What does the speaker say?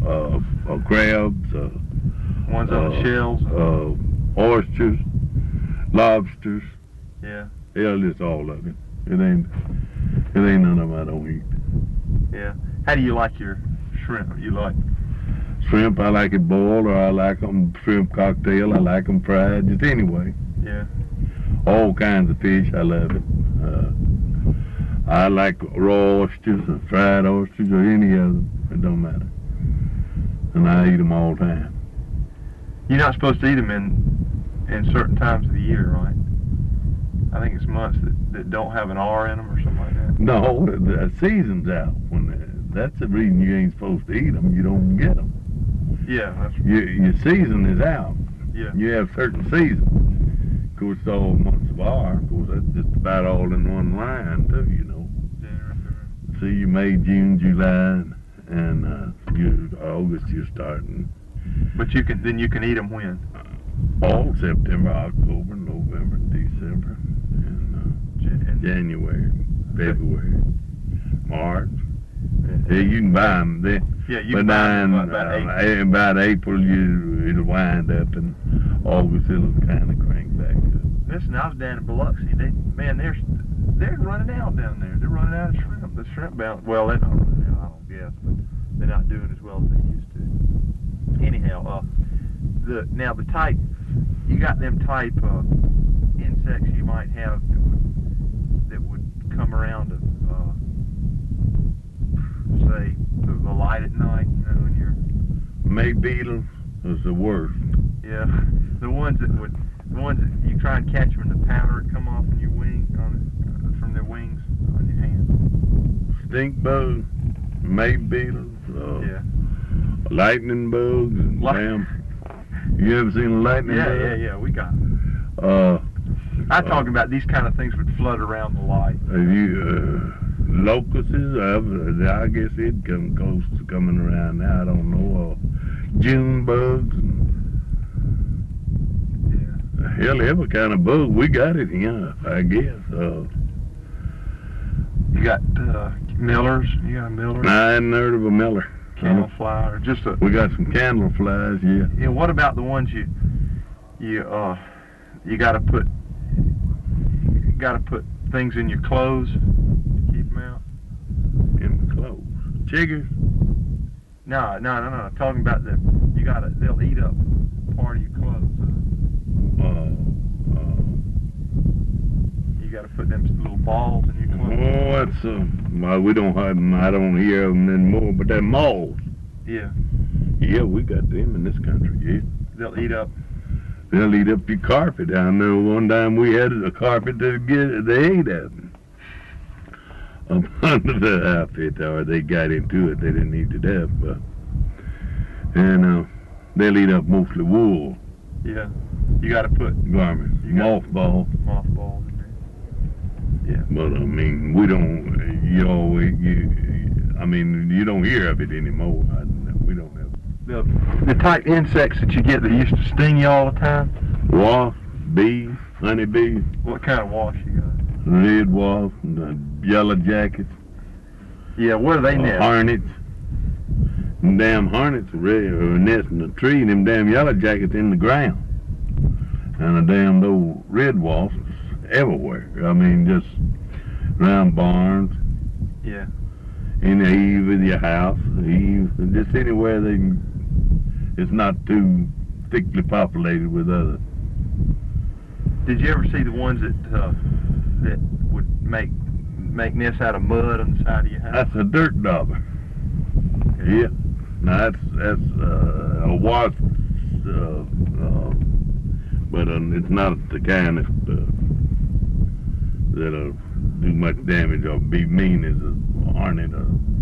crabs, Ones on the shells. oysters, lobsters. Yeah. Hell, it's all of it. It ain't none of them I don't eat. Yeah. How do you like your shrimp? You like? Shrimp, I like it boiled, or I like them shrimp cocktail. I like them fried, just anyway. Yeah. All kinds of fish, I love it. I like raw oysters, or fried oysters, or any of them. It don't matter. And I eat them all the time. You're not supposed to eat them in certain times of the year, right? I think it's months that don't have an R in them or something like that. No, the season's out. That's the reason you ain't supposed to eat them. You don't get them. Yeah, that's Your season is out. yeah. You have certain seasons. Of course, all months of R. Of course, that's just about all in one line, too, you know. See, you May, June, July, and August you're starting. But you can eat them when? All September, October, November, December, and January, February, March. Yeah, you can buy them then. Yeah, you can buy them about April it'll wind up, and August it'll kind of crank back up. Listen, I was down in Biloxi. They're running out down there. They're running out of shrimp. The shrimp bound. Well, they're not running out, I don't guess, but they're not doing as well as they used to. Anyhow, the type, you got them type insects you might have that would come around to say the light at night, you know, when you're May beetles is the worst. yeah, the ones that you try and catch them and the powder would come off in your wing from their wings on your hand. Stink bugs, May beetles, Yeah. lightning bugs, and damn. You ever seen a lightning bug? Yeah, we got them. I'm I'm talking about these kind of things would flood around the light. Locusts, I guess it'd come close to coming around now, I don't know. June bugs, Yeah. hell, every kind of bug, we got it here, I guess. You got millers. You got a miller. I hadn't heard of a miller. Candle fly, or just a. We got some candle flies, yeah. Yeah. What about the ones you got to put things in your clothes to keep them out? In the clothes. Chiggers? No. Talking about they'll eat up part of your clothes. You got to put them little balls in your clothes. Oh, that's well, we don't have them. I don't hear them anymore. But they're moths. Yeah. Yeah, we got them in this country. Yeah. They'll eat up. They'll eat up your carpet down there. One time we had a carpet they ate at them. Up under the outfit, or they got into it. They didn't eat it up, but they'll eat up mostly wool. Yeah. You got to put Garments, mothballs. mothballs in there. Yeah. But I mean, we don't. You don't hear of it anymore. We don't have The type insects that you get that used to sting you all the time. wasps, bees, honeybees, What kind of wasp you got? red wasps, and yellow jackets, Yeah. Where do they nest? hornets. Them damn hornets are nesting in a tree, and them damn yellow jackets in the ground. And the damn those red wasps everywhere. I mean, just around barns, Yeah. in the eave of your house, just anywhere it's not too thickly populated with others. Did you ever see the ones that would make nests out of mud on the side of your house? That's a dirt dauber. Yeah. Now that's a wasp, but it's not the kind that'll do much damage or be mean as a hornet or